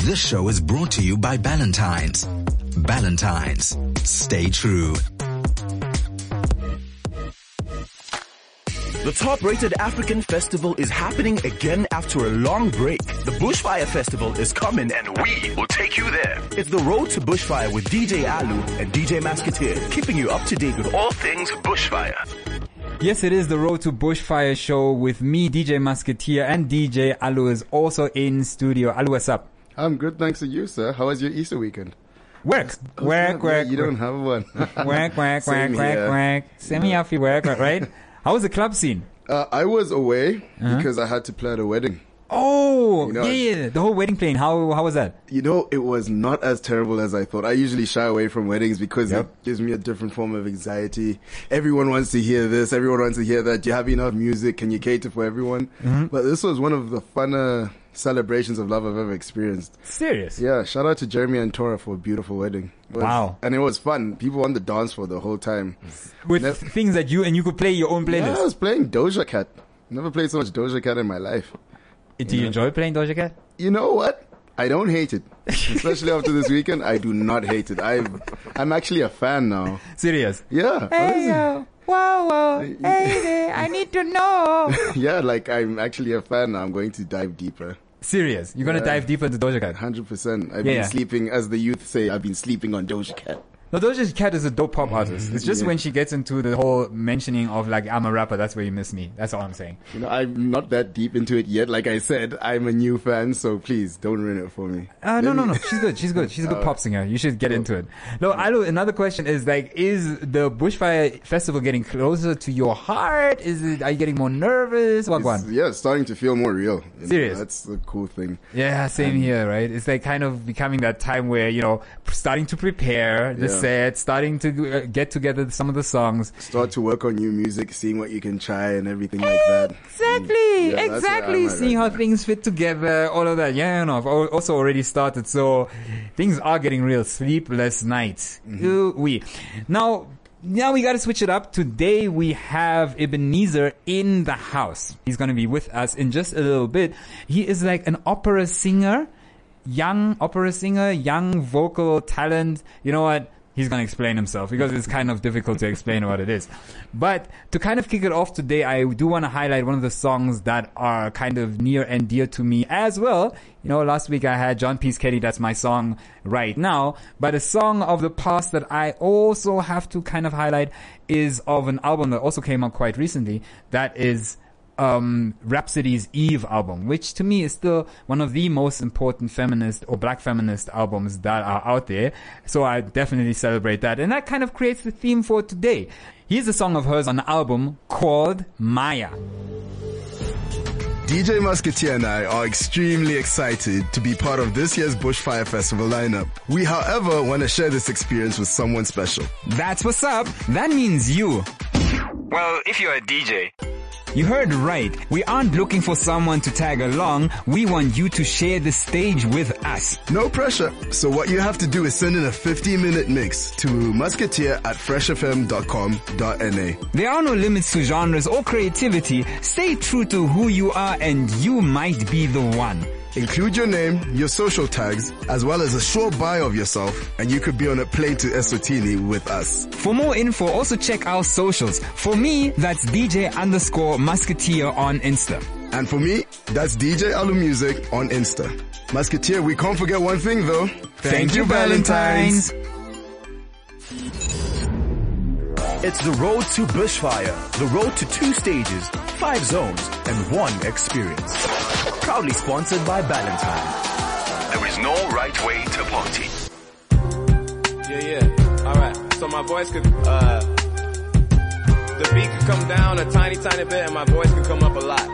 This show is brought to you by Ballantynes. Ballantynes. Stay true. The top-rated African festival is happening again after a long break. The Bushfire Festival is coming and we will take you there. It's the Road to Bushfire with DJ Alu and DJ Musketeer, keeping you up to date with all things Bushfire. Yes, it is the Road to Bushfire show with me, DJ Musketeer, and DJ Alu is also in studio. Alu, what's up? I'm good, thanks to you, sir. How was your Easter weekend? Work. You don't have one. Work. Semi-happy work, right? How was the club scene? I was away because I had to play at a wedding. Oh, yeah. The whole wedding playing. How was that? It was not as terrible as I thought. I usually shy away from weddings because it gives me a different form of anxiety. Everyone wants to hear this. Everyone wants to hear that. Do you have enough music? Can you cater for everyone? Mm-hmm. But this was one of the funner celebrations of love I've ever experienced. Serious? Yeah, shout out to Jeremy and Tora for a beautiful wedding. Wow. And it was fun. People on the dance floor the whole time. With things that you could play your own playlist. Yeah, I was playing Doja Cat. Never played so much Doja Cat in my life. Do you enjoy playing Doja Cat? You know what? I don't hate it. Especially after this weekend, I do not hate it. I'm actually a fan now. Serious? Yeah. Hey, yo. Wow. Hey there, I need to know. Yeah, like I'm actually a fan now. I'm going to dive deeper. Serious? You're going to dive deeper into Doja Cat? 100%. I've been sleeping, as the youth say, I've been sleeping on Doja Cat. No, Doja Cat is a dope pop artist. It's just when she gets into the whole mentioning of like, I'm a rapper, that's where you miss me. That's all I'm saying. I'm not that deep into it yet. Like I said, I'm a new fan, so please don't ruin it for me. No. She's good. She's a good pop singer. You should get into it. No, Alu, another question is like, is the Bushfire Festival getting closer to your heart? Are you getting more nervous? Yeah, it's starting to feel more real. Serious? That's the cool thing. Yeah, same here, right? It's like kind of becoming that time where, starting to prepare the set, starting to get together some of the songs. Start to work on new music, seeing what you can try and everything like that. Exactly. Seeing how things fit together, all of that. Yeah, I've also already started. So things are getting real. Sleepless nights. Now we got to switch it up. Today we have Ebenezer in the house. He's going to be with us in just a little bit. He is like an opera singer, young vocal talent. You know what? He's going to explain himself because it's kind of difficult to explain what it is. But to kind of kick it off today, I do want to highlight one of the songs that are kind of near and dear to me as well. Last week I had John Peace Kelly, that's my song right now. But a song of the past that I also have to kind of highlight is of an album that also came out quite recently. That is Rhapsody's Eve album, which to me is still one of the most important feminist or black feminist albums that are out there. So I definitely celebrate that. And that kind of creates the theme for today. Here's a song of hers on the album called Maya. DJ Musketeer and I are extremely excited to be part of this year's Bushfire Festival lineup. We, however, want to share this experience with someone special. That's what's up. That means you. Well, if you're a DJ. You heard right. We aren't looking for someone to tag along. We want you to share the stage with us. No pressure. So what you have to do is send in a 15-minute mix to musketeer@freshfm.com.na. There are no limits to genres or creativity. Stay true to who you are and you might be the one. Include your name, your social tags, as well as a short bio of yourself, and you could be on a plane to Eswatini with us. For more info, also check our socials. For me, that's DJ_Musketeer on Insta. And for me, that's DJ Alu Music on Insta. Musketeer, we can't forget one thing though. Thank you, Ballantynes. It's the Road to Bushfire, the road to 2 stages, 5 zones, and 1 experience. Proudly sponsored by Ballantyne. There is no right way to party. Yeah. Alright, so my voice could, the beat could come down a tiny bit and my voice could come up a lot.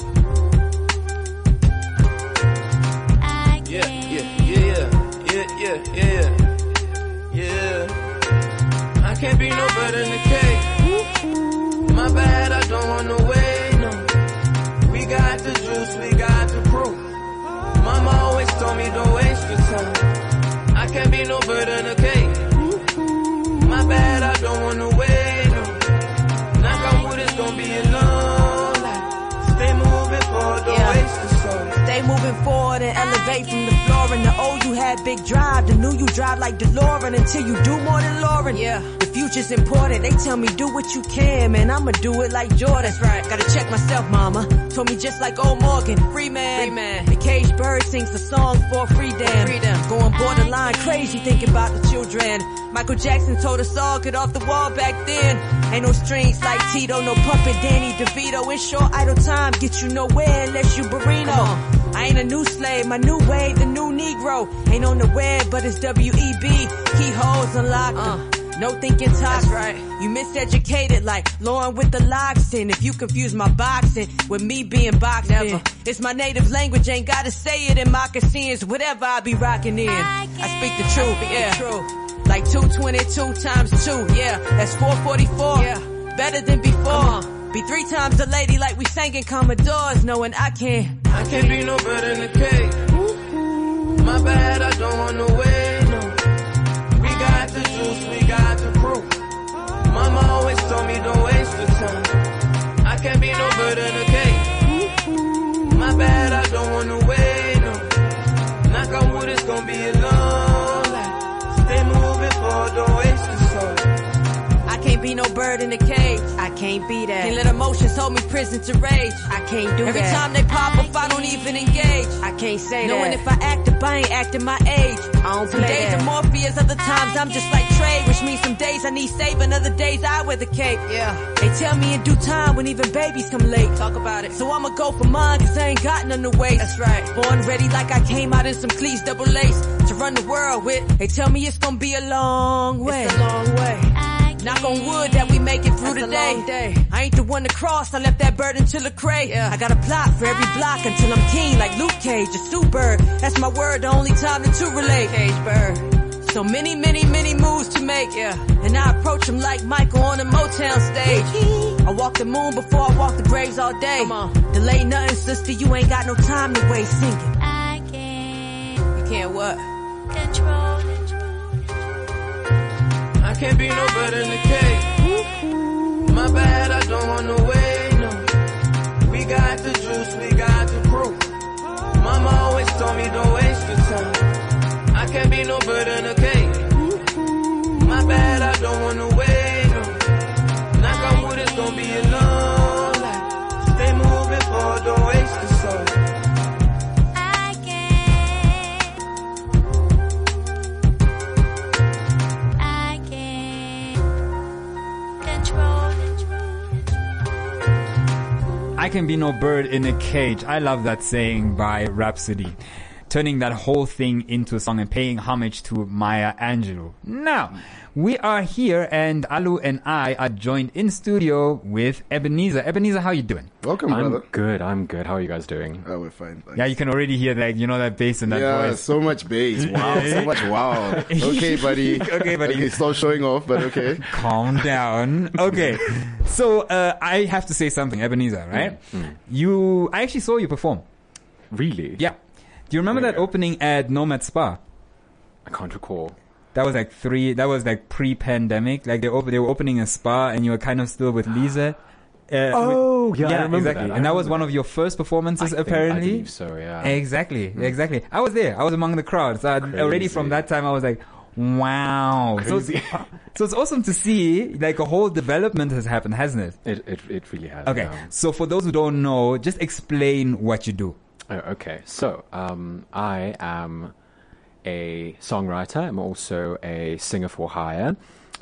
Yeah. I can't be no better than the cake. My bad, I don't want no way, no. We got the juice, we got the proof. Mama always told me don't waste your time. I can't be no better than the cake. My bad, I don't want no way, no. Knock on wood, it's gonna be a long life. Stay moving forward, don't waste the soul. Stay moving moving forward and elevate from the floor. And the old you had big drive, the new you drive like DeLorean until you do more than Lauren. Yeah, the future's important. They tell me do what you can, man. I'ma do it like Jordan. That's right. Gotta check myself, mama. Told me just like old Morgan, free man. The caged bird sings a song for freedom. Going borderline crazy thinking about the children. Michael Jackson told us all get off the wall back then. Ain't no strings like Tito, no puppet Danny DeVito. In short, idle time get you nowhere unless you Barino. I ain't a new slave, my new wave, the new Negro. Ain't on the web, but it's WEB. Keyholes unlocked. No thinking toxic. That's right. You miseducated like Lauren with the locks in. If you confuse my boxing with me being boxed in. It's my native language, ain't gotta say it in moccasins. Whatever I be rocking in. I speak the truth, yeah. Like 222 times 2, yeah. That's 444. Yeah. Better than before. Be 3 times the lady like we sang in Commodores, knowing I can't be no better than the cake. My bad, I don't want no way, no. We got the juice, we got the proof. Mama always told me don't waste the time. I can't be no better than the cake. My bad, I don't want no way, no. Knock on wood, it's gonna be a long life. Stay moving forward, don't waste the soul. Can't be no bird in the cage. I can't be that. Can't let emotions hold me prison to rage. I can't do Every that. Every time they pop up, I don't even engage. I can't say Knowing that. Knowing if I act up, I ain't acting my age. I don't some days are Morpheus, other times I'm just like Trey, which means some days I need saving, other days I wear the cape. Yeah. They tell me in due time when even babies come late. Talk about it. So I'ma go for mine, cause I ain't got none to waste. That's right. Born ready like I came out in some cleats, double lace to run the world with. They tell me it's gonna be a long way. It's a long way. Knock on wood that we make it through the day. I ain't the one to cross, I left that bird until the cray. Yeah. I got a plot for every block until I'm king like Luke Cage, a Sue Bird. That's my word, the only time the two relate. Cage bird. So many moves to make, yeah. And I approach them like Michael on a Motown stage. I walk the moon before I walk the graves all day. Come on. Delay nothing, sister, you ain't got no time to waste singing. I can't. You can't what? Control. I can't be no better than the cake. My bad, I don't want no way, no. We got the juice, we got the proof. Mama always told me don't waste the time. I can't be no better than the cake. My bad, I don't want no way, no. Knock on wood, it's gonna be a long life. Stay moving forward, don't waste the soul. I can be no bird in a cage. I love that saying by Rhapsody. Turning that whole thing into a song and paying homage to Maya Angelou. Now, we are here and Alu and I are joined in studio with Ebenezer. Ebenezer, how you doing? Welcome, brother. I'm good. How are you guys doing? Oh, we're fine. Thanks. Yeah, you can already hear that, that bass in that voice. Yeah, so much bass. Wow, so much wow. Okay, buddy. Okay, stop showing off, but okay. Calm down. Okay. So, I have to say something, Ebenezer, right? I actually saw you perform. Really? Yeah. Do you remember that opening at Nomad Spa? I can't recall. That was like pre-pandemic. Like they were opening a spa and you were kind of still with Lisa. I remember exactly. that. And that was one of your first performances, apparently. I believe so, yeah. Exactly. I was there. I was among the crowd. So already from that time I was like, wow. Crazy. So it's awesome to see like a whole development has happened, hasn't it? It really has. Okay. Yeah. So for those who don't know, just explain what you do. Okay, so I am a songwriter. I'm also a singer for hire.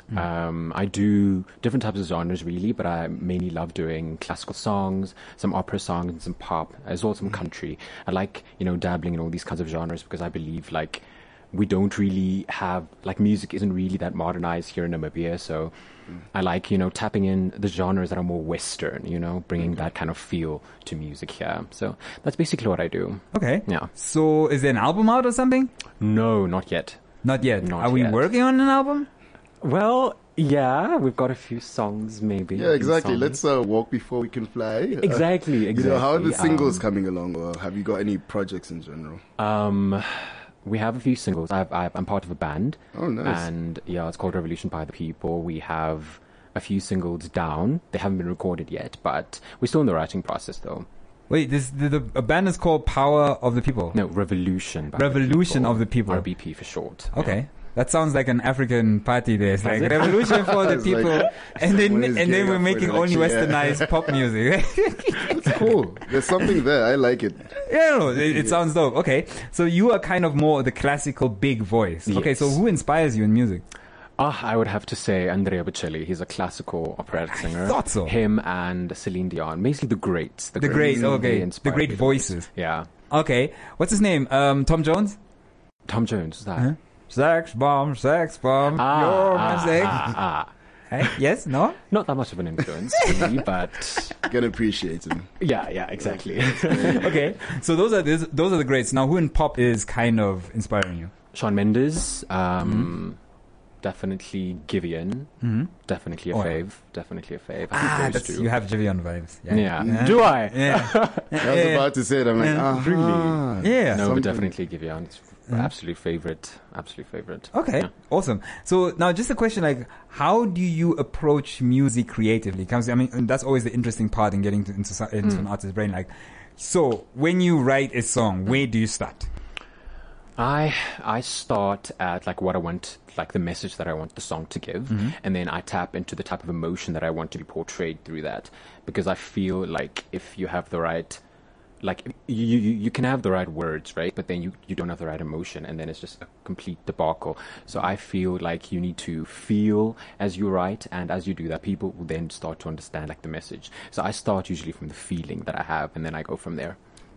I do different types of genres, really, but I mainly love doing classical songs, some opera songs, and some pop, as well as some country. I like, dabbling in all these kinds of genres because I believe, we don't really have, music isn't really that modernized here in Namibia, so I like, tapping in the genres that are more Western, bringing that kind of feel to music here. So that's basically what I do. Okay. Yeah. So is there an album out or something? No, not yet. Not yet? Not Are we yet. working on an album? Well, yeah, we've got a few songs, maybe. Yeah, exactly. Let's walk before we can fly. Exactly. How are the singles coming along, or have you got any projects in general? We have a few singles. I'm part of a band. Oh, nice. And it's called Revolution by the People. We have a few singles down. They haven't been recorded yet, but we're still in the writing process, though. Wait, the band is called Power of the People. No, Revolution. by Revolution the of the People. RBP for short. Okay. That sounds like an African party there. It's like revolution for the It's people, like, and then when is we're gay making up only for election, westernized pop music. It's cool. There's something there. I like it. Yeah, no, it sounds dope. Okay, so you are kind of more the classical big voice. Okay, Yes. so who inspires you in music? I would have to say Andrea Bocelli. He's a classical operatic singer. thought so. Him and Celine Dion. Basically the greats. The great, okay, They the inspire great me the most. voices. Yeah. Okay, what's his name? Tom Jones? Tom Jones, is that? Huh? Sex bomb, you're my sex. Hey? Yes? No? Not that much of an influence for me, but Can appreciate him. yeah, exactly. Okay, so those are the greats. Now, who in pop is kind of inspiring you? Shawn Mendes, definitely Giveon, definitely a Oh, fave, definitely a fave. I think those two. You have Jivion vibes. Yeah. Do I? Yeah. I was about to say it. I'm like, Really? Yeah. No, Something. but definitely Giveon. It's absolute favorite. Okay, Yeah. awesome. So now just a question, like, how do you approach music creatively? I mean, and that's always the interesting part in getting into an artist's brain. Like, so when you write a song, where do you start? I start at like what I want, like the message that I want the song to give, and then I tap into the type of emotion that I want to be portrayed through that. Because I feel like if you have the right, like you can have the right words, right? But then you don't have the right emotion, and then it's just a complete debacle. So I feel like you need to feel as you write, and as you do that, people will then start to understand like the message. So I start usually from the feeling that I have, and then I go from there.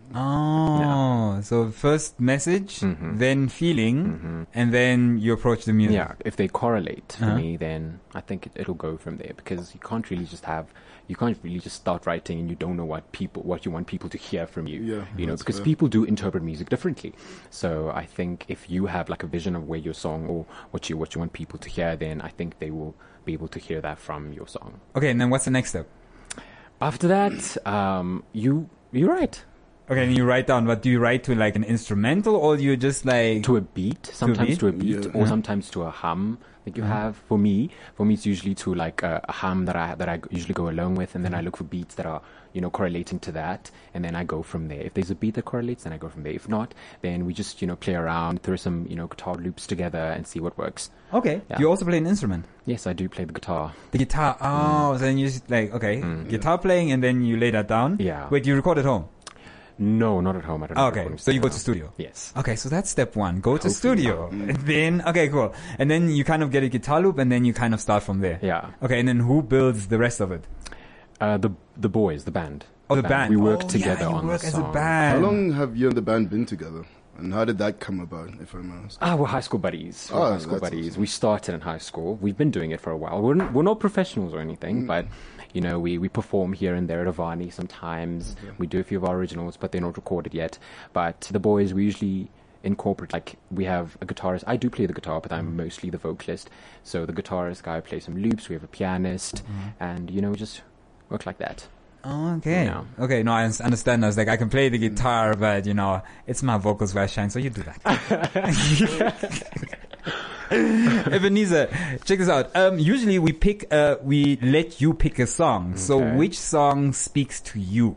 Oh, so first message, then feeling, and then you approach the music. Yeah, if they correlate for me, then I think it'll go from there, because you can't really just start writing and you don't know what you want people to hear from you. Yeah, you know, that's because fair. people do interpret music differently. So I think if you have like a vision of where your song or what you want people to hear, then I think they will be able to hear that from your song. Okay, and then what's the next step? After that, you write. Okay, and you write down, but do you write to like an instrumental, or do you just like... To a beat, sometimes to a beat, Yeah. or sometimes to a hum that you have. For me, it's usually to like a hum that I usually go along with, and then I look for beats that are, you know, correlating to that, and then I go from there. If there's a beat that correlates, then I go from there. If not, then we just, you know, play around, throw some, you know, guitar loops together and see what works. Okay, Yeah. do you also play an instrument? Yes, I do play the guitar. The guitar, so then you just like, okay, guitar playing, and then you lay that down? Yeah. Wait, you record at home? No, not at home. I don't have Okay, recording so you go to studio. studio? Yes. Okay, so that's step one. Go to Hopefully. studio. And then, okay, cool. And then you kind of get a guitar loop, and then you kind of start from there. Yeah. Okay, and then who builds the rest of it? The boys, the band. Oh, the band. We work Oh, together yeah, you on work the as song. a band. How long have you and the band been together? And how did that come about, if I may ask? We're high school buddies. Oh, High school that's buddies. awesome. We started in high school. We've been doing it for a while. We're not professionals or anything, but you know, we perform here and there at Avani sometimes. We do a few of our originals, but they're not recorded yet. But the boys, we usually incorporate, like, we have a guitarist. I do play the guitar, but I'm mostly the vocalist. So the guitarist guy plays some loops. We have a pianist, and you know, we just work like that. Okay. Yeah. Okay, no, I understand. I was like, I can play the guitar, but, you know, it's my vocals where I shine, so you do that. Ebenezer, check this out. Usually we let you pick a song. So Okay. which song speaks to you?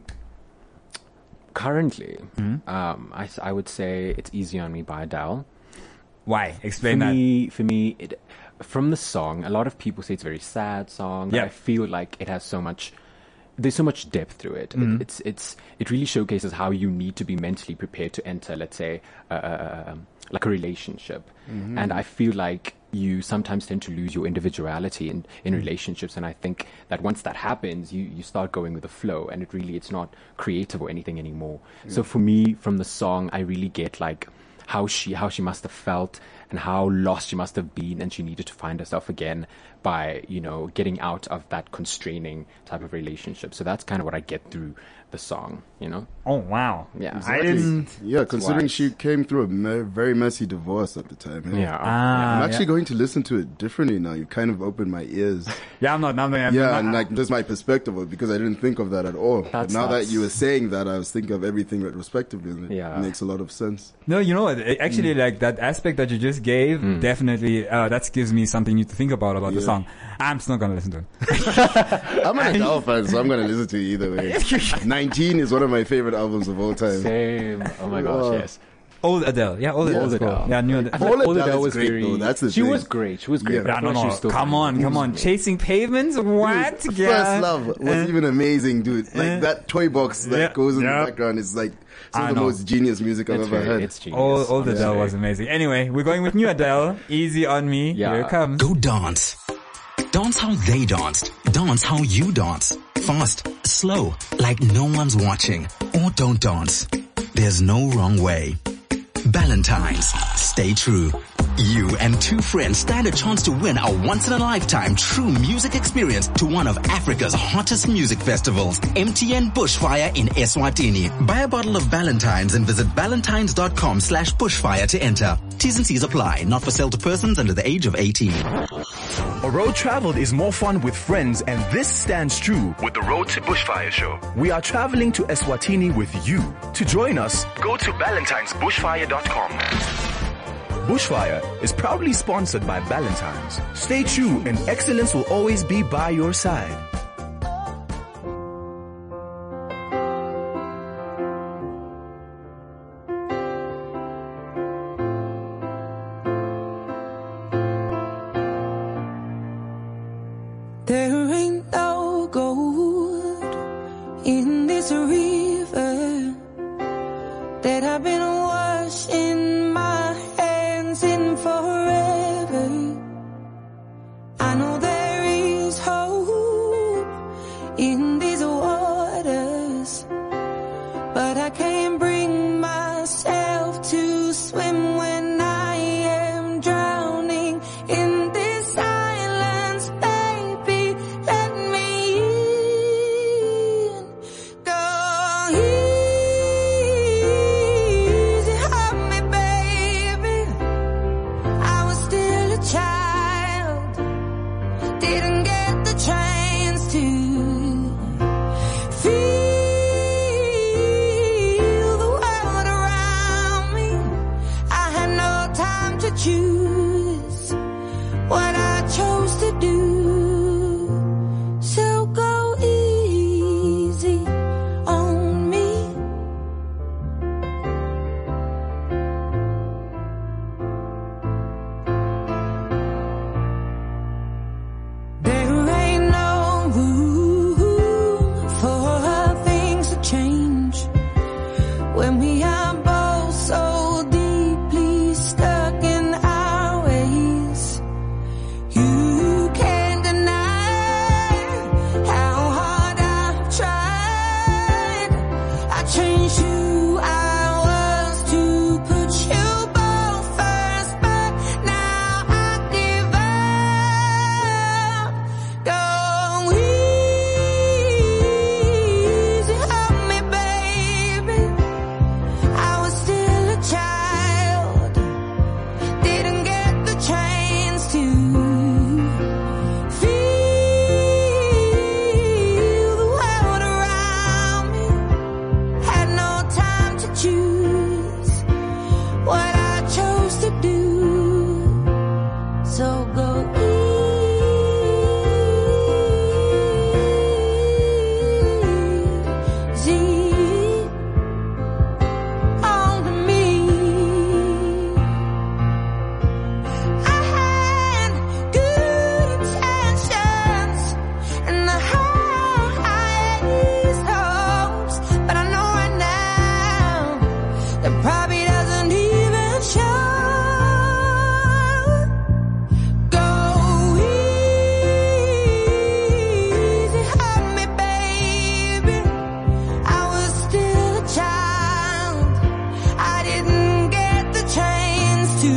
Currently, I would say it's Easy on Me by Adele. Why? Explain for that. me, from the song, a lot of people say it's a very sad song. But Yeah. I feel like it has there's so much depth through it. It really showcases how you need to be mentally prepared to enter, let's say, like a relationship. And I feel like you sometimes tend to lose your individuality in relationships. And I think that once that happens, you start going with the flow, and it's not creative or anything anymore. So for me, from the song, I really get like how she must have felt and how lost she must have been, and she needed to find herself again by, you know, getting out of that constraining type of relationship. So that's kind of what I get through the song, you know? Oh, wow. Yeah. I didn't... Yeah, considering why. she came through a very messy divorce at the time. Yeah. Ah, I'm actually going to listen to it differently now. You kind of opened my ears. Yeah, I'm not. Yeah, and like just my perspective of it, because I didn't think of that at all. But now that you were saying that, I was thinking of everything retrospectively, and it makes a lot of sense. No, you know what? Actually, like that aspect that you just gave, definitely that gives me something new to think about the Yeah. song. I'm still not gonna listen to it. I'm an Adele fan, so I'm going to listen to it either way. 19 is one of my favorite albums of all time. Same. Oh my gosh, yes. Old Adele. Yeah, old Old Adele. Adele. Yeah, new I Adele. feel like Old Adele was is great, very. though. That's the she thing. was great. She was great. Yeah. but I Yeah, feel no, like no. she's still Come on. Chasing Pavements? What? Dude, Yeah. First Love was even amazing, dude. Like that toy box that Yeah. goes in Yeah. the background is like some I of the know. most genius music I've It's ever heard. It's genius. Old Adele honestly. was amazing. Anyway, we're going with new Adele. Easy on me. Yeah. Here it comes. Go dance. Dance how they danced. Dance how you dance. Fast, slow, like no one's watching. Or don't dance. There's no wrong way. Valentine's. Stay true. You and two friends stand a chance to win a once-in-a-lifetime true music experience to one of Africa's hottest music festivals, MTN Bushfire in Eswatini. Buy a bottle of Valentine's and visit valentines.com/bushfire to enter. T's and C's apply. Not for sale to persons under the age of 18. A road traveled is more fun with friends, and this stands true with the Road to Bushfire show. We are traveling to Eswatini with you. To join us, go to valentinesbushfire.com. Bushfire is proudly sponsored by Valentine's. Stay true and excellence will always be by your side. There ain't no gold in this river that I've been washing my hands in forever. I know there is hope in these waters, but I can't bring myself to swim when I am drowning in this silence. Baby, let me in. Go easy on me, baby. I was still a child, didn't get the chance to feel the world around me. I had no time to choose what I chose to do. So go easy on me. There ain't no room for things to change when we are both so deeply stuck in our ways. You can't deny how hard I've tried. I changed who I was to put you both first, but now I give up. Go easy on me, baby. I was still a child, didn't get the chance to feel the world around me. Had no time to choose what I chose to do. So go easy on me. I had good intentions and I had these hopes, but I know right now that probably doesn't even show. Go easy on me, baby. I was still a child, I didn't get the chance to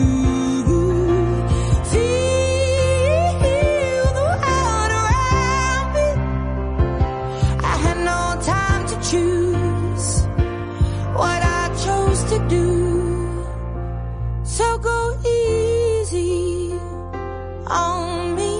feel the world around me. I had no time to choose what I chose to do. So go easy on me.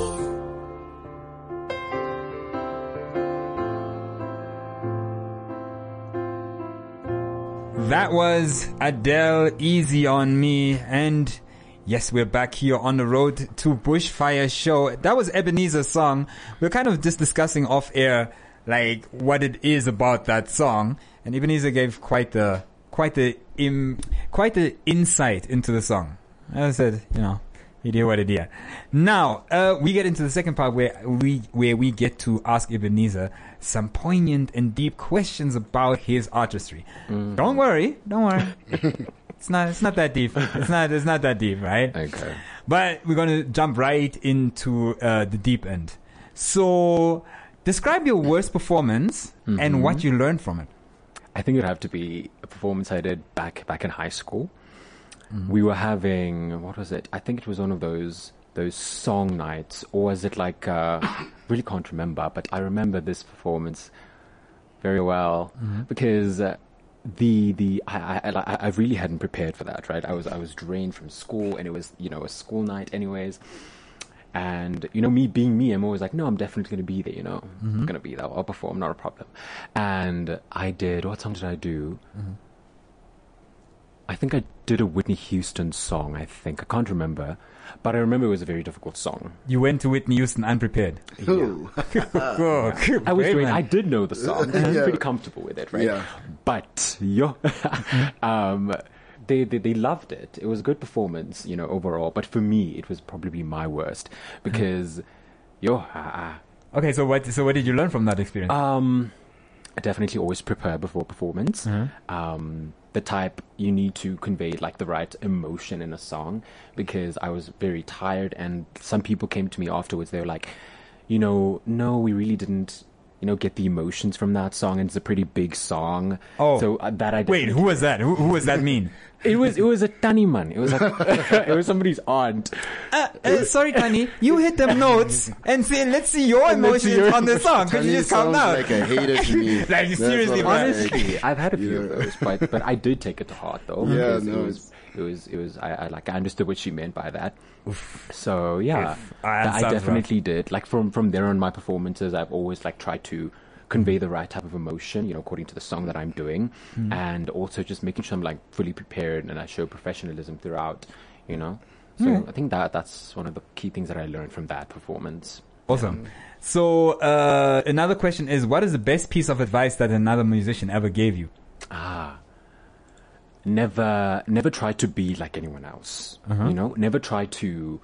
That was Adele, Easy on Me, and yes, we're back here on the Road to Bushfire show. That was Ebenezer's song. We're kind of just discussing off air like what it is about that song. And Ebenezer gave quite the insight into the song. As I said, he did what he did. Now, we get into the second part where we get to ask Ebenezer some poignant and deep questions about his artistry. Mm-hmm. Don't worry. It's not that deep. It's not that deep, right? Okay. But we're going to jump right into the deep end. So, describe your worst performance and what you learned from it. I think it would have to be a performance I did back in high school. We were having, what was it? I think it was one of those song nights, or was it like, really can't remember, but I remember this performance very well because I really hadn't prepared for that, right? I was drained from school, and it was, a school night anyways. And, me being me, I'm always like, no, I'm definitely going to be there, I'm going to be there. I'll perform, not a problem. And I did, what song did I do? I think I did a Whitney Houston song, I can't remember. But I remember it was a very difficult song. You went to Whitney Houston unprepared. Ooh. I was doing, I did know the song. I was pretty comfortable with it, right? Yeah. But, they loved it. It was a good performance, overall. But for me, it was probably my worst. Because, Okay, so what did you learn from that experience? I definitely always prepare before performance. The type you need to convey like the right emotion in a song, because I was very tired, and some people came to me afterwards. They were like, no, we really didn't, get the emotions from that song, and it's a pretty big song. Oh, so that I wait, who was that? Who was that mean? It was a Tani man. It was like it was somebody's aunt. Sorry, Tani, you hit them notes and say, let's see your emotions on the song. Could you just calm down? Like a hater to me. Like seriously, honestly, I've had a few of those, but I did take it to heart though. Yeah, because it was. I understood what she meant by that. So yeah, I definitely did. Like from there on, my performances, I've always like tried to convey the right type of emotion, according to the song that I'm doing, and also just making sure I'm like fully prepared and I show professionalism throughout, So I think that's one of the key things that I learned from that performance. Awesome. So another question is, what is the best piece of advice that another musician ever gave you? Never try to be like anyone else. Never try to,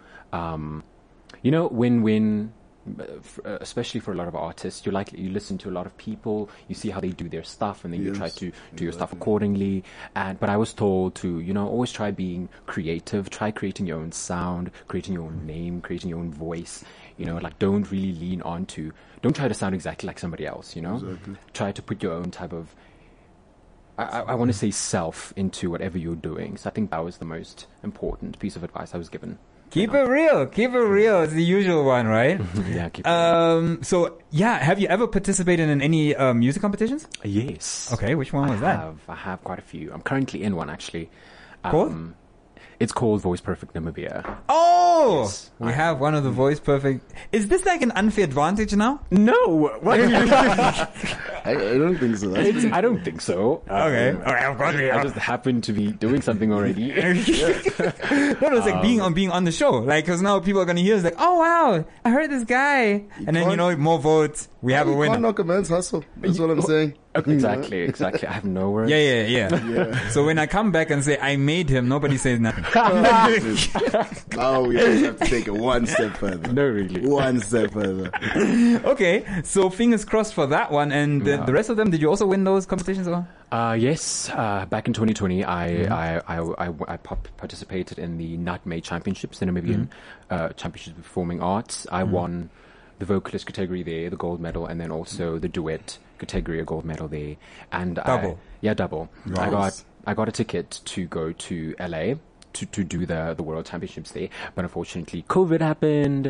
when especially for a lot of artists, you listen to a lot of people, you see how they do their stuff, and then you try to do your stuff accordingly. But I was told to, always try being creative, try creating your own sound, creating your own name, creating your own voice. Like don't really don't try to sound exactly like somebody else. Exactly. Try to put your own type of, I want to say, self into whatever you're doing. So I think that was the most important piece of advice I was given. Keep it real. It's the usual one, right? Yeah, keep it real. So, have you ever participated in any music competitions? Yes. Okay, which one was that? I have quite a few. I'm currently in one, actually. Called? It's called Voice Perfect Namibia. Oh! Yes. We have one of the Voice Perfect. Is this like an unfair advantage now? No! What? I don't think so. I don't think so. Okay. Of course we are. I just happen to be doing something already. No, it's like being on the show. Like, because now people are going to hear it's like, oh wow, I heard this guy. And then, more votes. We have a winner. You can't knock a man's hustle. That's what I'm saying. Exactly. I have no words. Yeah. So when I come back and say I made him, nobody says nothing. Oh, we just have to take it one step further. No, really. One step further. Okay, so fingers crossed for that one. And the rest of them, did you also win those competitions? Or? Yes. Back in 2020, I participated in the Nutmeg Championships, the Namibian Championships of Performing Arts. I won the vocalist category there, the gold medal, and then also the duet category, a gold medal there. And double. Double. Nice. I got a ticket to go to LA to do the World Championships there, but unfortunately COVID happened.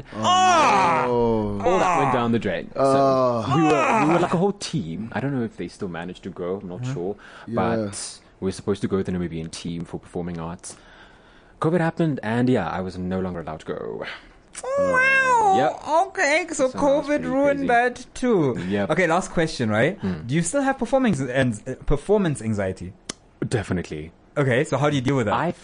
All that went down the drain. So we were like a whole team. I don't know if they still managed to go, I'm not sure. But we were supposed to go with the Namibian team for performing arts. COVID happened, and I was no longer allowed to go. Wow. Yep. Okay, so COVID ruined that too. Yep. Okay, last question, right? Do you still have performance anxiety? Definitely. Okay, so how do you deal with that?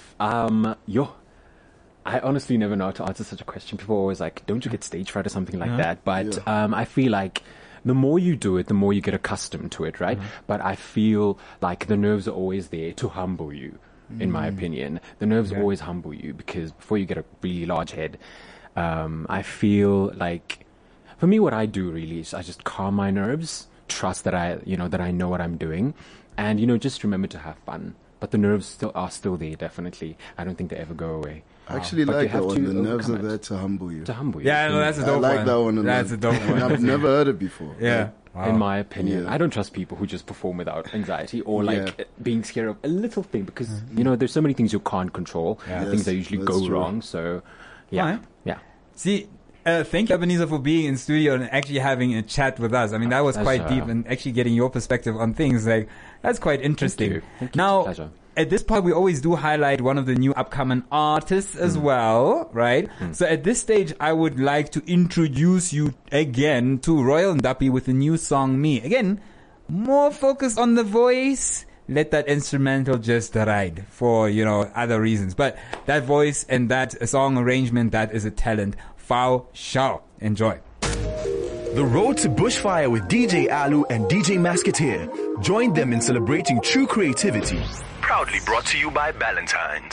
I honestly never know how to answer such a question. People are always like, don't you get stage fright or something like that? But I feel like the more you do it, the more you get accustomed to it, right? But I feel like the nerves are always there to humble you, in my opinion. The nerves always humble you because before you get a really large head, I feel like, for me, what I do really is I just calm my nerves, trust that I know what I'm doing, and, just remember to have fun. But the nerves are still there, definitely. I don't think they ever go away. I actually like that one. The nerves are there to humble you. To humble you. Yeah, no, that's a dope one. I like that one. That's a dope one. I've never heard it before. Yeah. Wow. In my opinion, Yeah. I don't trust people who just perform without anxiety or being scared of a little thing because, there's so many things you can't control. Things that usually go wrong. So, yeah. See, thank you, Ebenezer, for being in studio and actually having a chat with us. I mean, that was quite deep, and actually getting your perspective on things, like, that's quite interesting. Thank you. Now, It's a pleasure. at this point, we always do highlight one of the new upcoming artists as well, right? So at this stage, I would like to introduce you again to Royal Ndapi with the new song, Me. Again, more focused on the voice. Let that instrumental just ride for, other reasons. But that voice and that song arrangement, that is a talent. Fao Shao. Enjoy. The Road to Bushfire with DJ Alu and DJ Masketeer. Join them in celebrating true creativity. Proudly brought to you by Ballantyne's.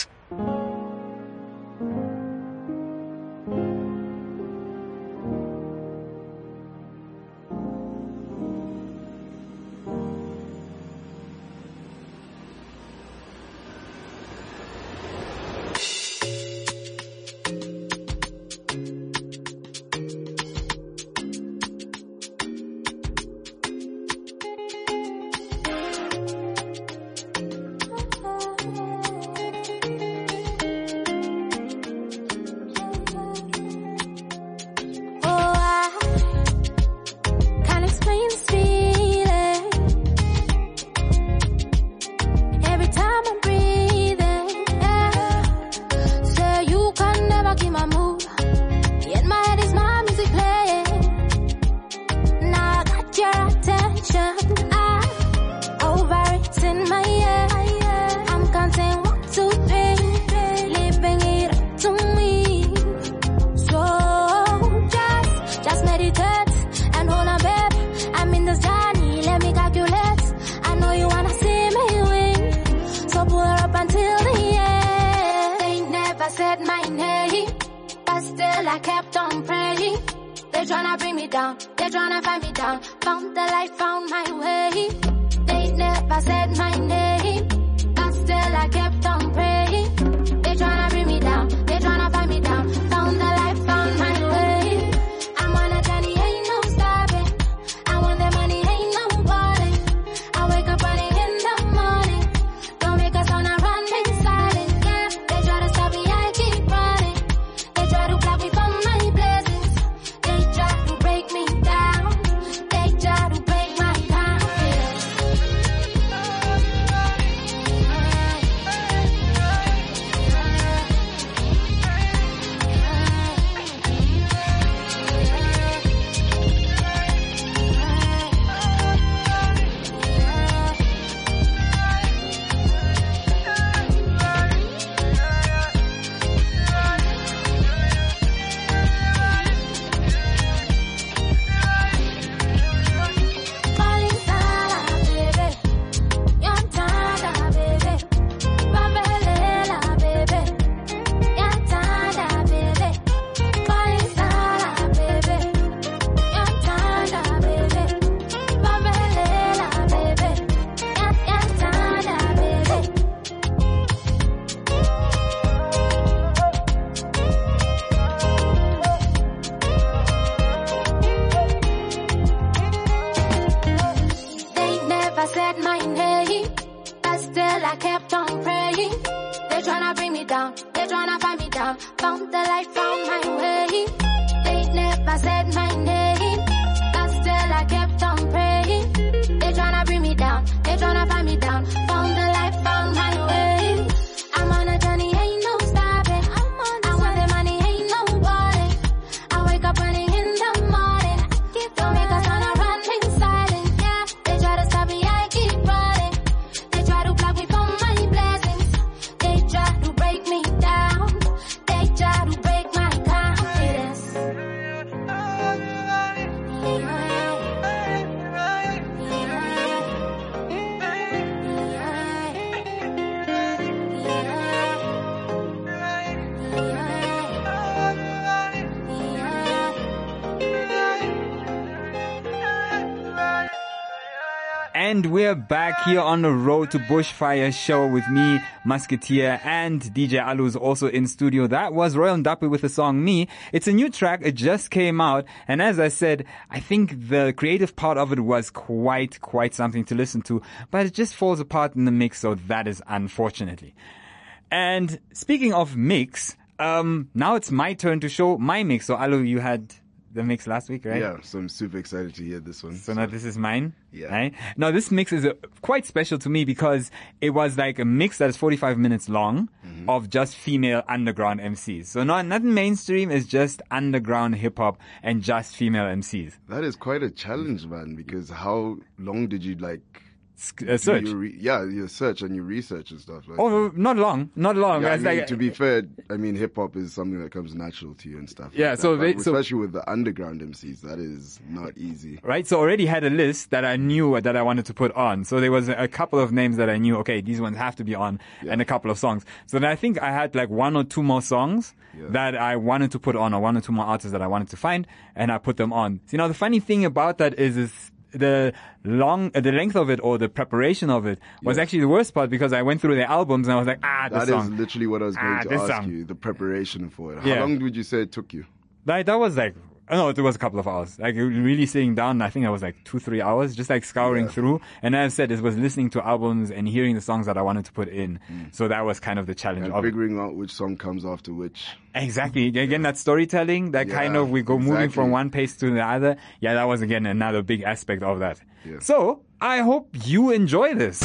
And we're back here on the Road to Bushfire show with me, Musketeer, and DJ Alu's also in studio. That was Royal Ndapi with the song Me. It's a new track. It just came out. And as I said, I think the creative part of it was quite something to listen to. But it just falls apart in the mix, so that is unfortunately. And speaking of mix, now it's my turn to show my mix. So Alu, you had the mix last week, right? Yeah, so I'm super excited to hear this one. So now this is mine? Yeah. Right? Now this mix is quite special to me because it was like a mix that is 45 minutes long of just female underground MCs. So nothing mainstream, it's just underground hip hop and just female MCs. That is quite a challenge, man, because how long did you search? Your search and your research and stuff. Like oh, not long. Yeah, to be fair, hip hop is something that comes natural to you and stuff. Yeah, like especially with the underground MCs, that is not easy. Right, so already had a list that I knew that I wanted to put on. So there was a couple of names that I knew, okay, these ones have to be on, and a couple of songs. So then I think I had like one or two more songs that I wanted to put on, or one or two more artists that I wanted to find, and I put them on. See, now the funny thing about that is the length of it, or the preparation of it, was actually the worst part, because I went through their albums and I was like, that is literally what I was going to ask you, the preparation for it. How long would you say it took you? That was like, it was a couple of hours. Like really sitting down, I think I was like 2-3 hours, just like scouring through. And as I said, it was listening to albums and hearing the songs that I wanted to put in. So that was kind of the challenge and of figuring out which song comes after which. Exactly. Again, that storytelling, that kind of, we go moving from one pace to the other. Yeah, that was again another big aspect of that. Yeah. So I hope you enjoy this.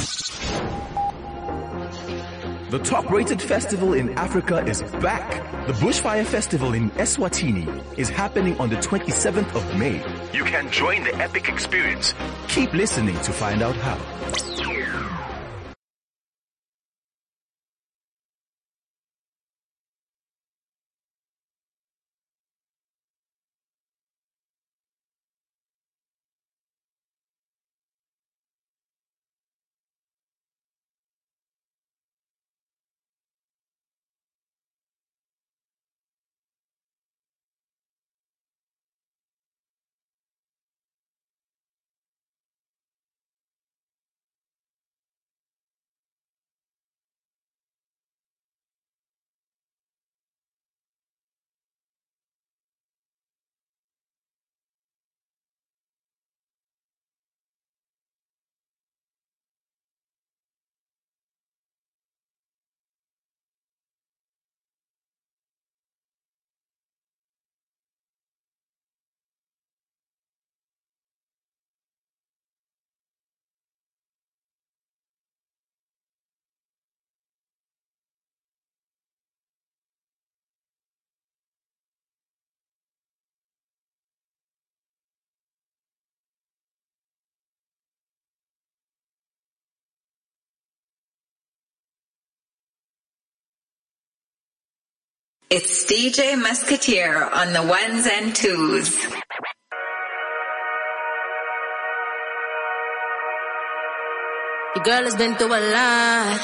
The top-rated festival in Africa is back. The Bushfire Festival in Eswatini is happening on the 27th of May. You can join the epic experience. Keep listening to find out how. It's DJ Musketeer on the ones and twos. Your girl has been through a lot.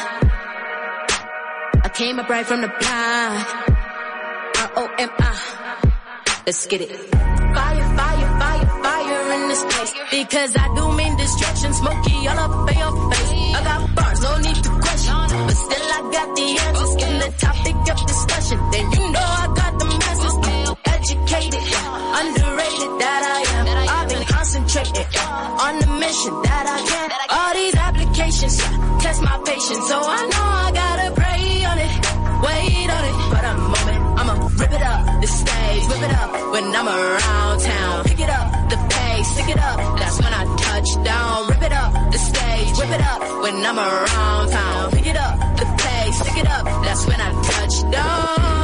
I came up right from the block. R-O-M-I. Let's get it. Fire, fire, fire, fire in this place. Because I do mean distraction. Smoky all up in your face. I got bars, no need to question. But still I got the answers. In the topic of discussion. Then you know I got the message. Educated, underrated that I am. I've been concentrated on the mission that I can. All these applications test my patience. So I know I gotta pray on it. Wait on it. But a moment, I'ma rip it up. The stage, whip it up when I'm around town. Pick it up, the pace, stick it up. That's when I touch down. Rip it up, the stage, whip it up when I'm around town. Pick it up, the pace, stick it up. That's when I touch down.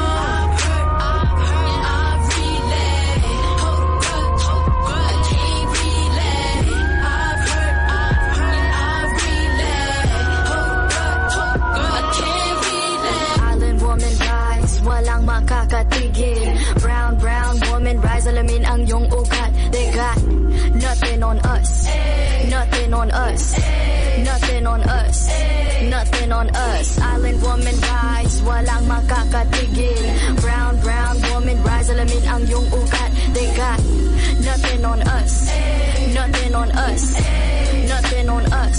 Walang makakatigil. Brown, brown woman, rise, alamin ang iyong ugat. They got nothing on us. Nothing on us. Nothing on us. Nothing on us. Island woman, rise, walang makakatigil. Brown, brown woman, rise, alamin ang iyong ugat. They got nothing on us. Nothing on us. Nothing on us.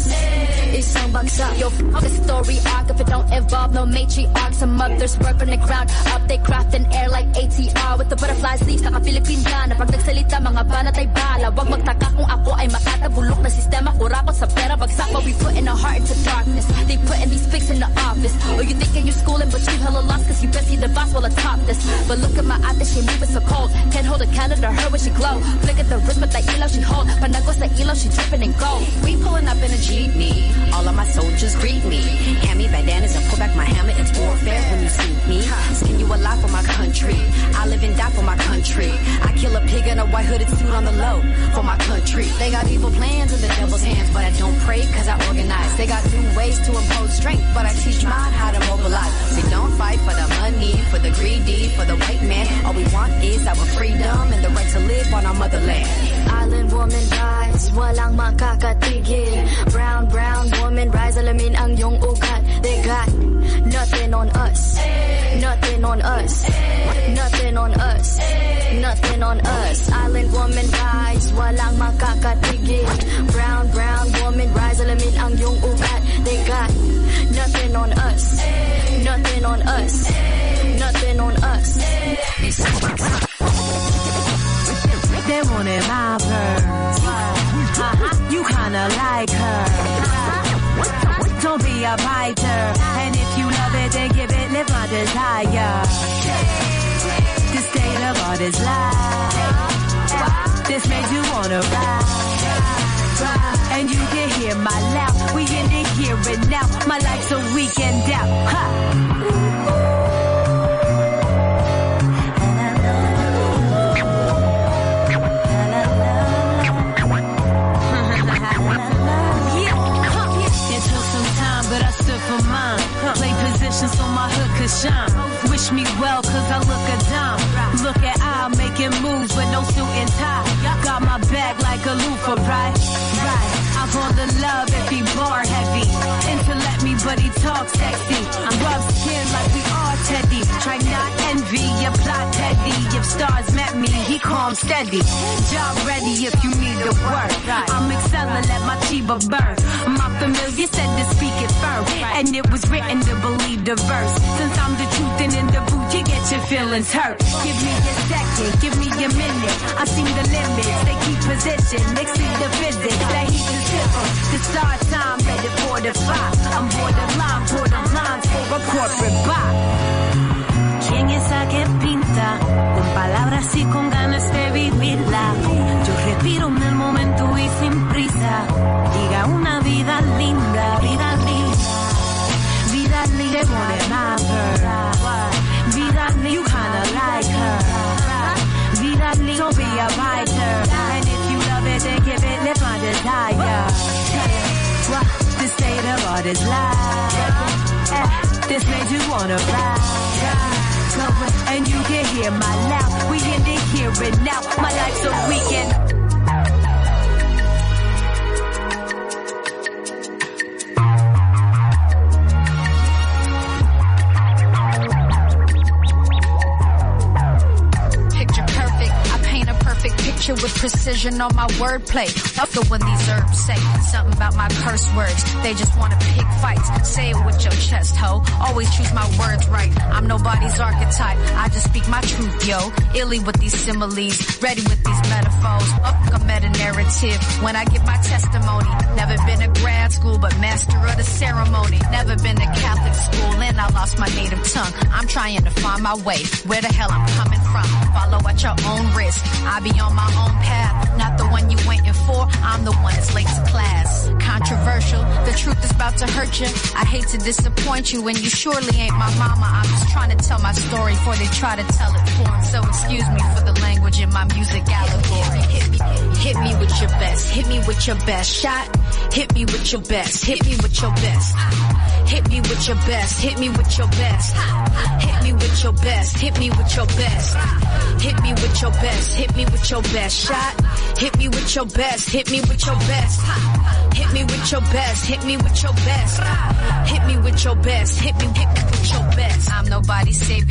bagsak. Yo, the story arc if it don't involve no matriarch. Some mothers work on the ground up, they craft in air like ATR with the butterfly sleeves. Naka-Philippine Ghana, pag nagsalita mga banat ay bala. Wag magtaka kung ako ay makatabulok na sistema. Kurakot sa pera, bagsak, but we put in our heart into darkness. They putting these pigs in the office. Or you thinking you're schooling, but you hella lost cause you busy the boss while I top this. But look at my eye, she moving so cold. Can't hold a candle to her when she glow. Flick at the wrist, but that elo she hold. Panagos na elo, she dripping in gold. We pulling up in a jeepney. All of my soldiers greet me. Hand me bandanas and pull back my hammer. It's warfare when you see me. Skin you alive for my country. I live and die for my country. I kill a pig in a white hooded suit on the low for my country. They got evil plans in the devil's hands, but I don't pray cause I organize. They got new ways to impose strength, but I teach mine how to mobilize. We don't fight for the money, for the greedy, for the white man. All we want is our freedom and the right to live on our motherland. Island woman rise, walang makakatigil. Brown, brown woman rise, alamin ang iyong ugat. They got nothing on us, nothing on us, nothing on us, nothing on us. Island woman rise, walang makakatigil. Brown, brown woman rise, alamin ang iyong ugat. They got nothing on us, nothing on us, nothing on us. They wanted my verse. You kinda like her. Don't be a biter. And if you love it, then give it, live my desire. The state of art is life. This made you wanna ride. And you can hear my laugh. We in the here and now. My life's a weekend out. Play position so my hood could shine. Wish me well cause I look a dime. Look at I making moves with no suit and tie. Got my bag like a loofah, right? Right. I want the love if he bar heavy. Into let me but he talk sexy. I'm rub skin like we are Teddy. Try not envy, you plot Teddy. If stars met me, he calm steady. Job ready if you need the work. I'm excelling, let my chiba burn. My familiar said to speak it firm. And it was written to believe the verse. Since I'm the truth and in the boot, you get your feelings hurt. Give me a second, give me a minute. I seen the limits, they keep position. Mixing the physics, that heat is different. The start time, ready for the fight. I'm borderline, borderlines for a corporate buy. ¿Quién es esa que pinta? Con palabras y con ganas de vivirla. Yo respiro en el momento y sin prisa. Diga una vida linda, vida linda. Vida linda, they wanted my bird. Vida linda, you kinda like her. Vida linda, don't be a biter. And if you love it, then give it, live my desire. The state of art is life. This made you wanna ride. And you can hear my laugh. We in the here and now. My life's a weekend. With precision on my wordplay. Love the when these herbs say something about my curse words. They just wanna pick fights. Say it with your chest, ho. Always choose my words right. I'm nobody's archetype. I just speak my truth, yo. Illy with these similes, ready with these metaphors. A meta narrative when I give my testimony. Never been to grad school, but master of the ceremony. Never been to Catholic school, and I lost my native tongue. I'm trying to find my way, where the hell I'm coming from. Follow at your own risk. I be on my own path, not the one you waiting for. I'm the one that's late to class. Controversial, the truth is about to hurt you. I hate to disappoint you, and you surely ain't my mama. I'm just trying to tell my story before they try to tell it for them. So excuse me for the language in my music allegory. Hit me with your best, hit me with your best shot. Hit me with your best, hit me with your best. Hit me with your best, hit me with your best. Hit me with your best, hit me with your best. Hit me with your best, hit me with your best shot. Hit me with your best, hit me with your best. Hit me with your best, hit me with your best. Hit me with your best, hit me with your best. I'm nobody's savior,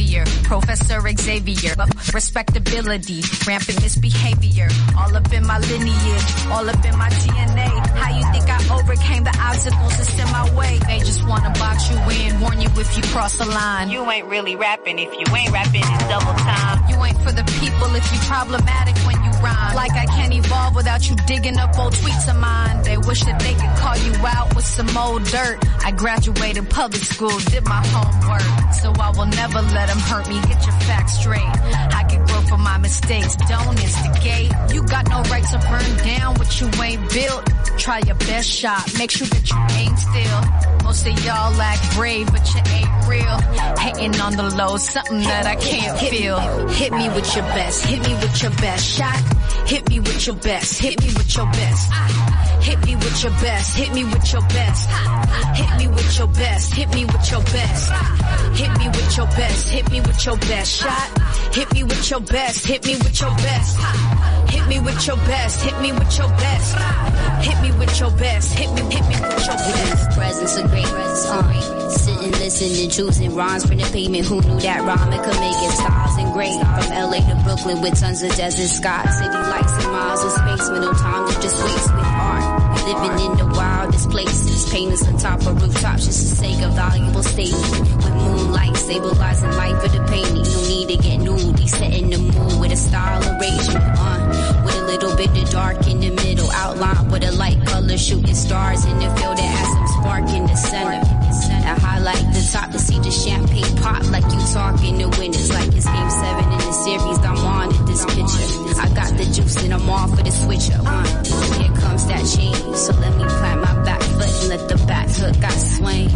Professor Xavier. Respectability, rampant misbehavior. All up in my lineage, all up in my DNA. How you think I overcame the obstacles that's in my way? They just wanna box you in, warn you if you cross the line. You ain't really rapping. If you ain't rapping, it's double time. You ain't for the people if you problematic when you rhyme. Like I can't evolve without you digging up old tweets of mine. They wish that they could call you out with some old dirt. I graduated public school, did my homework. So I will never let them hurt me, get your facts straight. I can grow from my mistakes, don't instigate. You got no right to burn down what you ain't built. Try your best shot, make sure that you aim still. Most of y'all lack brave, but you ain't real. Hating on the low, something that I can't feel. Hit me with your best, hit me with your best shot. Hit me with your best, hit me with your best. Hit me with your best, hit me with your best. Hit me with your best, hit me with your best. Hit me with your best, hit me with your best shot. Hit me with your best, hit me with your best. Hit me with your best, hit me with your best. Hit me with your best, hit me with your best. Presence of great sitting, listening, choosing rhymes from the pavement. Who knew that rhyming could make it styles and great? From LA to Brooklyn with tons of desert skies, city lights and miles of space with no time to just waste with art. Living in the wildest places, paintings on top of rooftops just to sake of valuable statements. With moonlight stabilizing light for the painting, no need to get nude. We setting the mood with a style arrangement. With a little bit of dark in the middle, outline with a light color, shooting stars in the field that has some spark in the center. I highlight the top to see the champagne pop like you talking to winners, like it's game 7 in the series. I'm on in this picture. I got the juice and I'm all for the switcher. Here comes that change, so let me plant my back foot and let the back hook I swing.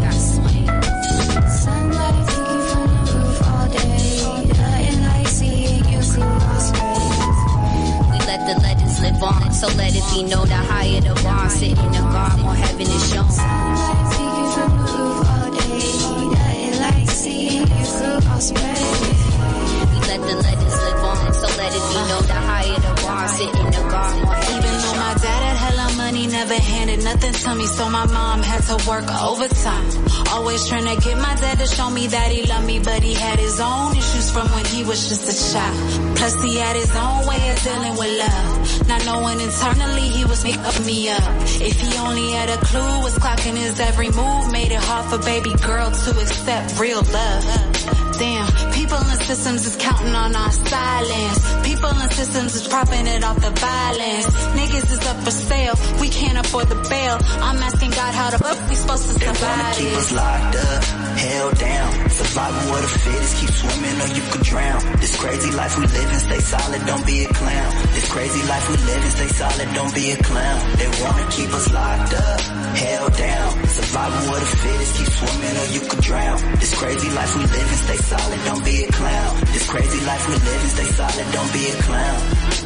Sunlight peeking from the roof all day. Nothing like seeing you cross rays. We let the legends live on, so let it be known that higher the bond, sitting in the garden, more heaven is shown. Sunlight peeking from the roof all day. Nothing like seeing you cross rays. We let the legends live on, so let it be known that higher the bond, sitting in the garden, more heaven even is though shown. my dad had hella money, never handed nothing to me, so my mom had to work overtime. Always trying to get my dad to show me that he loved me, but he had his own issues from when he was just a child. Plus he had his own way of dealing with love, not knowing internally he was making me up. If he only had a clue, was clocking his every move, made it hard for baby girl to accept real love. Damn, people and systems is counting on our silence. People and systems is propping it off the violence. Niggas is up for sale, we can't afford the bail. I'm asking God how the fuck we supposed to survive. They wanna keep us locked up, held down. Survival of the fittest, keep swimming or you could drown. This crazy life we live in, stay solid, don't be a clown. This crazy life we live in, stay solid, don't be a clown. They wanna keep us locked up, held down. Survival of the fittest, keep swimming or you could drown. This crazy life we live in, stay solid, don't be a clown. This crazy life we live in, stay solid, don't be a clown.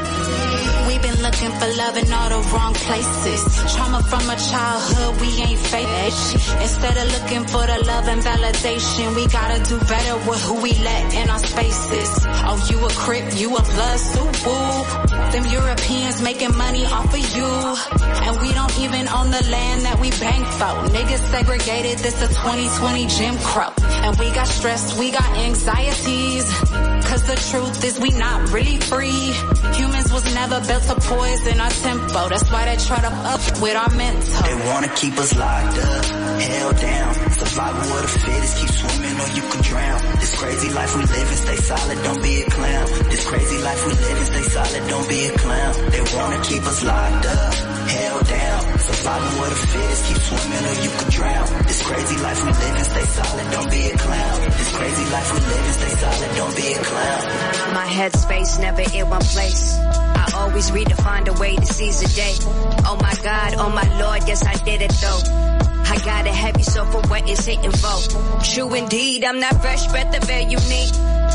We've been looking for love in all the wrong places. Trauma from a childhood, we ain't fake. Instead of looking for the love and validation, we gotta do better with who we let in our spaces. Oh, you a Crip, you a blood soup, boo. Them Europeans making money off of you. And we don't even own the land that we bank for. Niggas segregated, this a 2020 Jim Crow. And we got stress, we got anxieties. Cause the truth is we not really free. Humans was never built to poison our tempo. That's why they try to up with our mental. They wanna keep us locked up, held down. Survival of the fittest, keep swimming or you could drown. This crazy life we live in, stay solid, don't be a clown. This crazy life we live in, stay solid, don't be a clown. They wanna keep us locked up, held down. Survival of the fittest, keep swimming or you could drown. This crazy life we live in, stay solid, don't be a clown. This crazy life we live in, stay solid, don't be a clown. My headspace never in one place. I always redefine the way to seize the day. Oh my God, oh my Lord, yes I did it though. I got a heavy soul for what is hitting for. True indeed, I'm not fresh, but the very unique.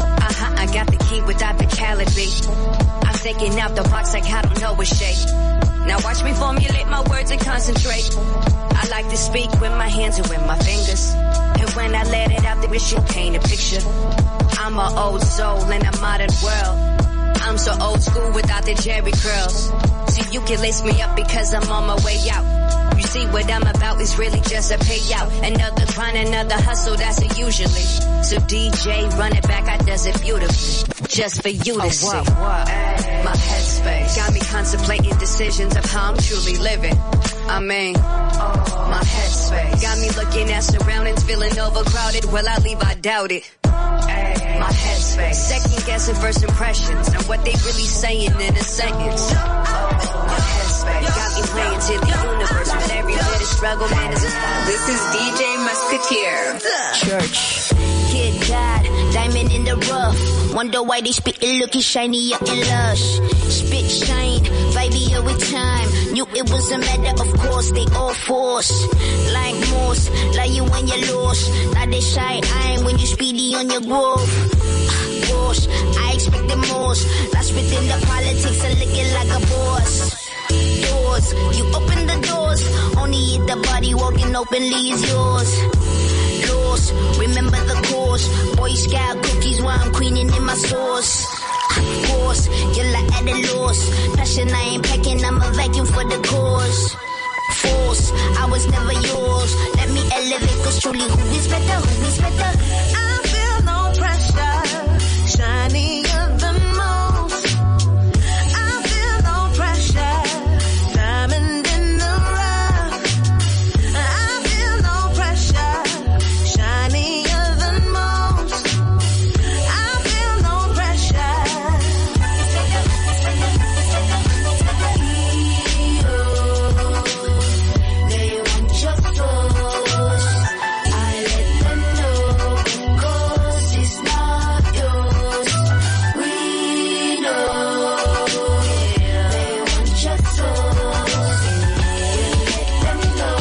I got the key without the calibre. I'm thinking out the box like I don't know a shape. Now watch me formulate my words and concentrate. I like to speak with my hands and with my fingers. And when I let it out, the mission paint a picture. I'm an old soul in a modern world. I'm so old school without the Jerry curls. So you can lace me up because I'm on my way out. You see what I'm about is really just a payout. Another grind, another hustle, that's it usually. So DJ, run it back, I does it beautifully. Just for you to see. My headspace got me contemplating decisions of how I'm truly living. I mean, my headspace got me looking at surroundings, feeling overcrowded. Will I leave? I doubt it. My headspace second guessing first impressions and what they really saying in a sentence. My headspace got me playing to the universe with every bit of struggle, man. This is DJ Musketeer. Church. Kid God, diamond in the rough. Wonder why they spit it looking shiny up and lush. Spit shine, vibey every time. Knew it was a matter of course, they all force. Like Morse, like you when you're lost. Now they shy iron when you speedy on your growth. Gosh, I expect the most. Lost within the politics of looking like a boss. Doors, you open the doors. Only if the body walking openly is yours. Lost, remember the course. Boy Scout cookies while I'm queening in my sauce. Of course, you're like at a loss. Passion, I ain't packing, I'm a vacuum for the cause. Force, I was never yours. Let me elevate, cause truly who is better, who is better? I feel no pressure, shinier than most. I feel no pressure, diamond in the rough. I feel no pressure, shinier than most. I feel no pressure. They want your source. I let them know, 'cause it's not yours. We know. They want your source. Let them know,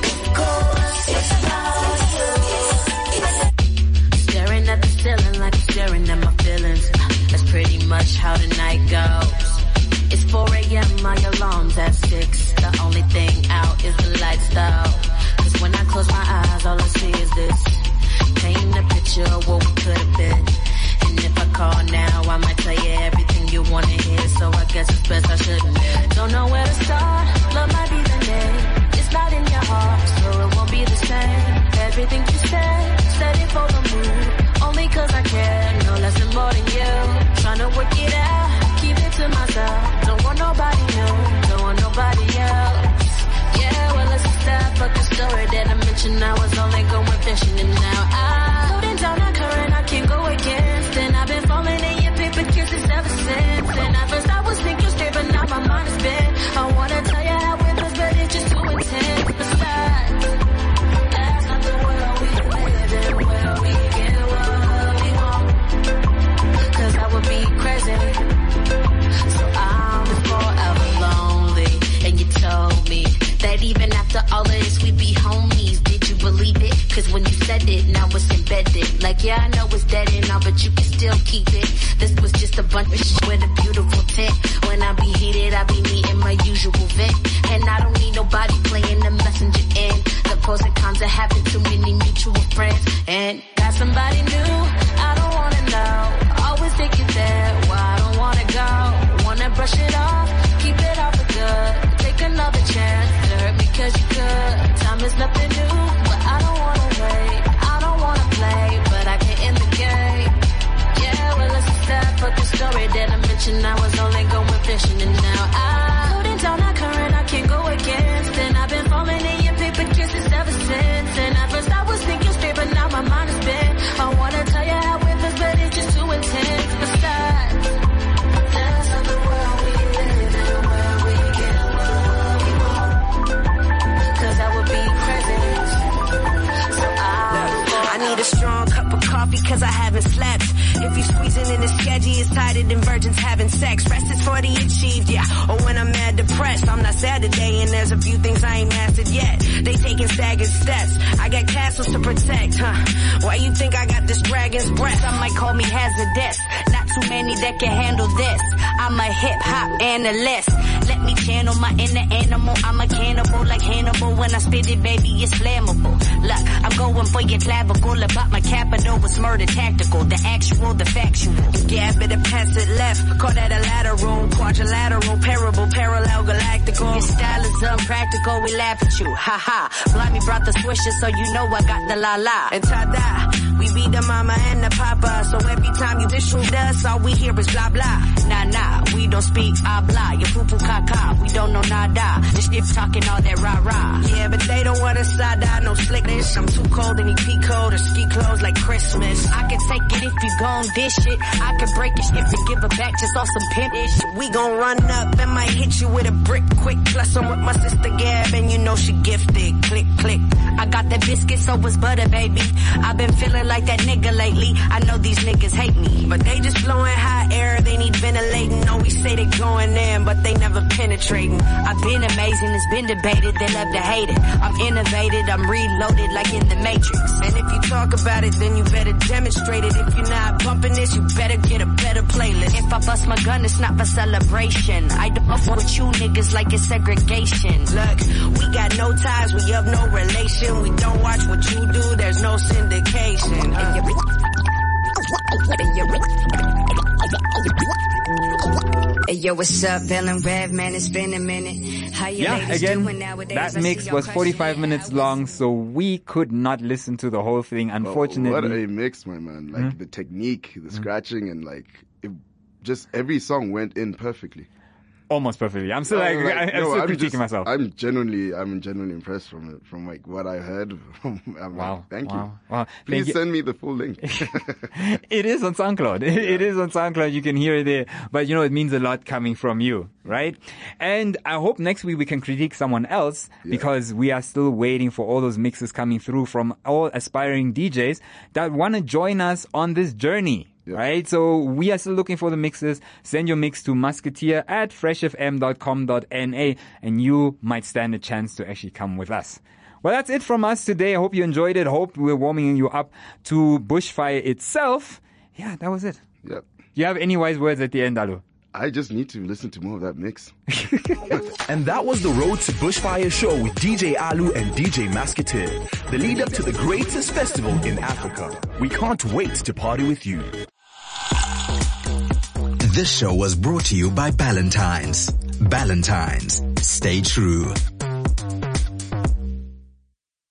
'cause it's not yours. Staring at the ceiling like I'm staring at my feelings. That's pretty much how the night goes. It's 4 a.m., my alarm's at 6. The only thing out is the lights though. 'Cause when I close my eyes, all I see is this. Paint a picture of what we could have been. And if I call now, I might tell you everything you wanna hear. So I guess it's best I shouldn't. Don't know where to start, love might be the name. It's not in your heart, so it won't be the same. Everything you said it for the mood. Only 'cause I care, no less and more than you. Tryna work it out, keep it to myself. Don't want nobody new, don't want nobody else. Yeah, well it's a sad fucking story that I mentioned. I was only going fishing and now I'm holding down that current I can't go against. And I've been falling in your paper kisses ever since. And at first I was thinking straight, but now my mind is bent. I wanna tell you how it was, but it's just too intense. Besides, that's not the world we live in, where we get what we want. 'Cause I would be crazy. So I'm forever lonely. And you told me that even after all of this we'd be homies. Did you believe it? 'Cause when you said it, now it's embedded. Like yeah, I know it's dead and all, but you can still keep it. This was just a bunch of shit with a beautiful tint. When I be heated, I be needing my usual vent. And I don't need nobody playing the messenger in. The pros and cons of having too many mutual friends. And got somebody new, I don't wanna know. Always think you're there, well I don't wanna go. Wanna brush it off, keep it all for good. Take another chance, hurt because you could. Time is nothing new, but I don't wanna wait. I don't wanna play, but I can end the game. Yeah, well it's a sad fucking story that I mentioned. I was only going fishing and now I'm holding down that current I can't go against. And I've been falling in your paper kisses ever since. And at first I was thinking straight, but now my mind is bent. I wanna tell you how it feels, but it's just too intense. Besides, that's not the world we live in, where we get what we want. 'Cause I would be crazy. So I need a strong cup of coffee 'cause I haven't slept. If you squeezing in the schedule, it's tighter than virgins having sex. Rest is for the achieved, yeah. Or when I'm mad depressed, I'm not sad today and there's a few things I ain't mastered yet. They taking staggered steps. I got castles to protect, huh? Why you think I got this dragon's breath? Some might call me hazardous. Not too many that can handle this. I'm a hip-hop analyst. Let me channel my inner animal. I'm a cannibal like Hannibal. When I spit it, baby, it's flammable. Look, I'm going for your clavicle. About my capital was murder tactical. The actual, the factual. Gab it and pass it left. Call that a lateral, quadrilateral, parable, parallel, galactical. Your style is unpractical. We laugh at you. Ha ha. Blimey brought the swisher, so you know I got the la la. And ta-da. We be the mama and the papa. So every time you issue us, all we hear is blah blah. Nah nah, we don't speak habla. You poo poo caca, we don't know nada. This shit talking all that rah rah. Yeah, but they don't want a side eye, no slickness. I'm too cold and you peak cold or ski clothes like Christmas. I can take it if you gon' dish it. I can break it if you give it back just off some pimp ish. We gon' run up and might hit you with a brick quick. Plus I'm with my sister Gab and you know she gifted. Click click. I got that biscuit so it's butter baby. I've been feeling like that nigga lately. I know these niggas hate me, but they just blowing hot air. They need ventilating. Always say they going in, but they never penetrating. I've been amazing, it's been debated. They love to hate it. I'm innovated, I'm reloaded like in the Matrix. And if you talk about it, then you better demonstrate it. If you're not bumping this, you better get a better playlist. If I bust my gun, it's not for celebration. I don't fuck with you niggas like it's segregation. Look, we got no ties, we have no relation. We don't watch what you do, there's no syndication. Hey yo, what's up, Villain Rev, man, it's been a minute. How you ladies doing nowadays? That mix was 45 minutes long, so we could not listen to the whole thing, unfortunately. What a mix, my man. Like the technique, the scratching, and like just every song went in perfectly. Almost perfectly. I'm still I'm still critiquing myself. I'm genuinely impressed from like what I heard. Wow. Thank you. Wow. Please send me the full link. It is on SoundCloud. It is on SoundCloud. You can hear it there. But it means a lot coming from you, right? And I hope next week we can critique someone else because we are still waiting for all those mixes coming through from all aspiring DJs that want to join us on this journey. Yeah. Right? So we are still looking for the mixes. Send your mix to musketeer@freshfm.com.na and you might stand a chance to actually come with us. Well, that's it from us today. I hope you enjoyed it. Hope we're warming you up to Bushfire itself. Yeah, that was it. Yep. Do you have any wise words at the end, Alu? I just need to listen to more of that mix. And that was the Road to Bushfire show with DJ Alu and DJ Musketeer. The lead up to the greatest festival in Africa. We can't wait to party with you. This show was brought to you by Ballantyne's. Ballantyne's. Stay true.